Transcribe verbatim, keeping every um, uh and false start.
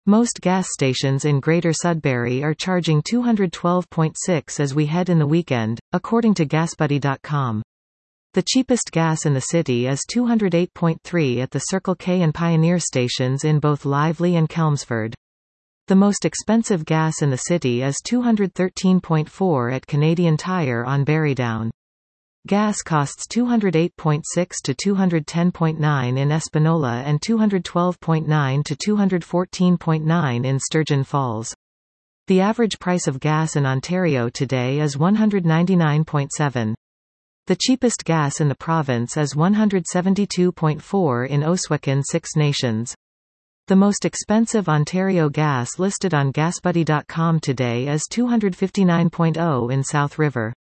Most gas stations in Greater Sudbury are charging two hundred twelve point six as we head in the weekend, according to GasBuddy dot com. The cheapest gas in the city is two hundred eight point three at the Circle K and Pioneer stations in both Lively and Chelmsford. The most expensive gas in the city is two hundred thirteen point four at Canadian Tire on Barrydown. Gas costs two hundred eight point six to two hundred ten point nine in Espanola and two hundred twelve point nine to two hundred fourteen point nine in Sturgeon Falls. The average price of gas in Ontario today is one hundred ninety-nine point seven. The cheapest gas in the province is one hundred seventy-two point four in Oswego, Six Nations. The most expensive Ontario gas listed on GasBuddy dot com today is two hundred fifty-nine point zero in South River.